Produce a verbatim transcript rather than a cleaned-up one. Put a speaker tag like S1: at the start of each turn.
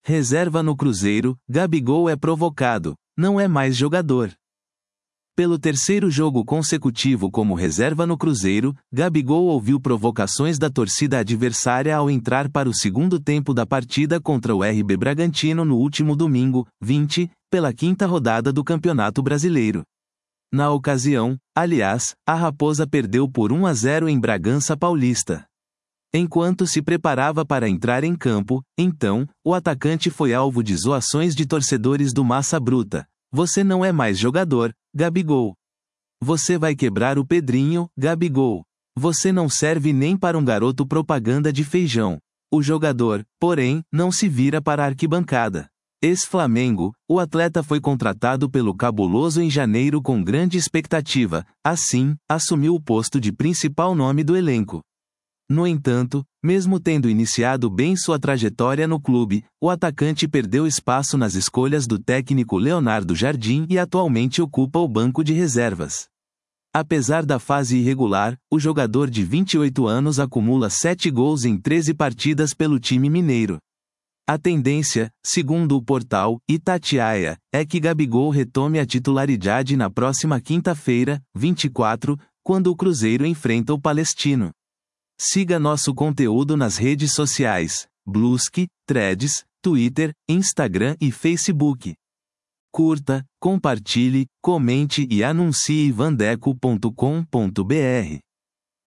S1: Reserva no Cruzeiro, Gabigol é provocado, não é mais jogador. Pelo terceiro jogo consecutivo como reserva no Cruzeiro, Gabigol ouviu provocações da torcida adversária ao entrar para o segundo tempo da partida contra o R B Bragantino no último domingo, vinte, pela quinta rodada do Campeonato Brasileiro. Na ocasião, aliás, a Raposa perdeu por um a zero em Bragança Paulista. Enquanto se preparava para entrar em campo, então, o atacante foi alvo de zoações de torcedores do Massa Bruta. Você não é mais jogador, Gabigol. Você vai quebrar o Pedrinho, Gabigol. Você não serve nem para um garoto propaganda de feijão. O jogador, porém, não se vira para a arquibancada. Ex-Flamengo, o atleta foi contratado pelo Cabuloso em janeiro com grande expectativa, assim, assumiu o posto de principal nome do elenco. No entanto, mesmo tendo iniciado bem sua trajetória no clube, o atacante perdeu espaço nas escolhas do técnico Leonardo Jardim e atualmente ocupa o banco de reservas. Apesar da fase irregular, o jogador de vinte e oito anos acumula sete gols em treze partidas pelo time mineiro. A tendência, segundo o portal Itatiaia, é que Gabigol retome a titularidade na próxima quinta-feira, vinte e quatro, quando o Cruzeiro enfrenta o Palestino. Siga nosso conteúdo nas redes sociais, Bluesky, Threads, Twitter, Instagram e Facebook. Curta, compartilhe, comente e anuncie vandeco ponto com ponto br.